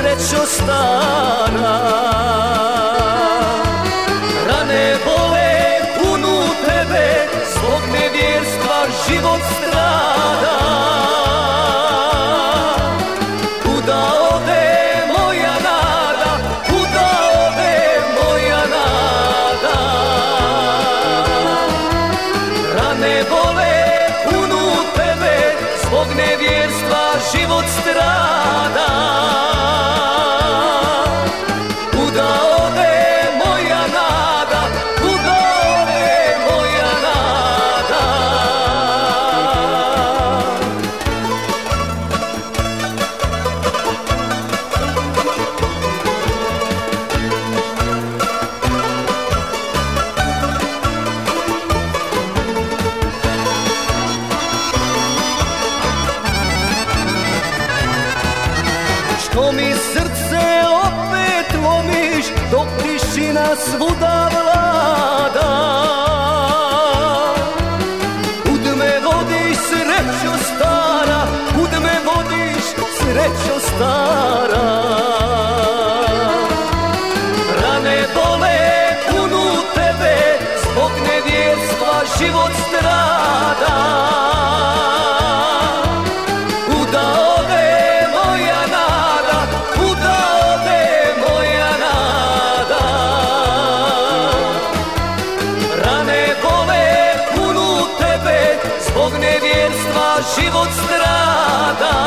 srećo stara. Rane bole punu tebe, zbog nevjerstva život strada. Kuda ode moja nada, kuda ode moja nada. Rane bole punu tebe, zbog nevjerstva život strada. Kuda ode moja nada, kuda ode moja nada. Što mi srce opet lomiš, dok tišina svuda vlada. Kud me vodiš, srećo stara, kud me vodiš, srećo stara. Rane bole punu tebe, zbog nevjerstva život strada. Kuda ode moja nada, kuda ode moja nada. Rane bole punu tebe, zbog nevjerstva život strada.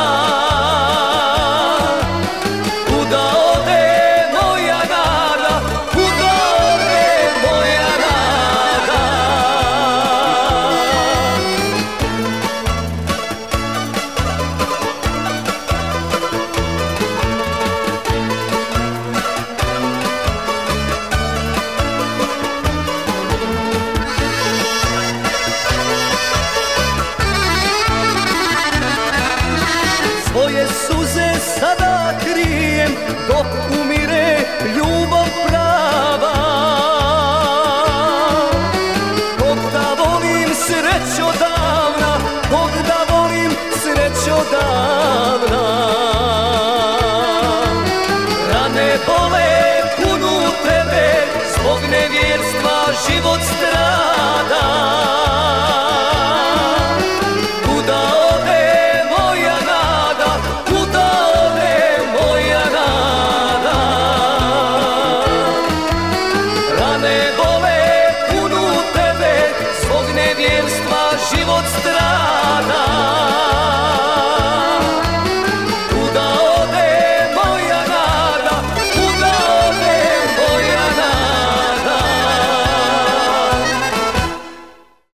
Kuda ode moja nada, kuda ode moja nada. Svoje suze sada krijem, dok umire ljubav prava. Kog da volim, srećo davna, kog da volim, srećo davna. Rane bole punu tebe, zbog nevjerstva život strada. Kuda ode moja nada, kuda ode moja nada. Rane bole punu tebe, zbog nevjerstva život strada.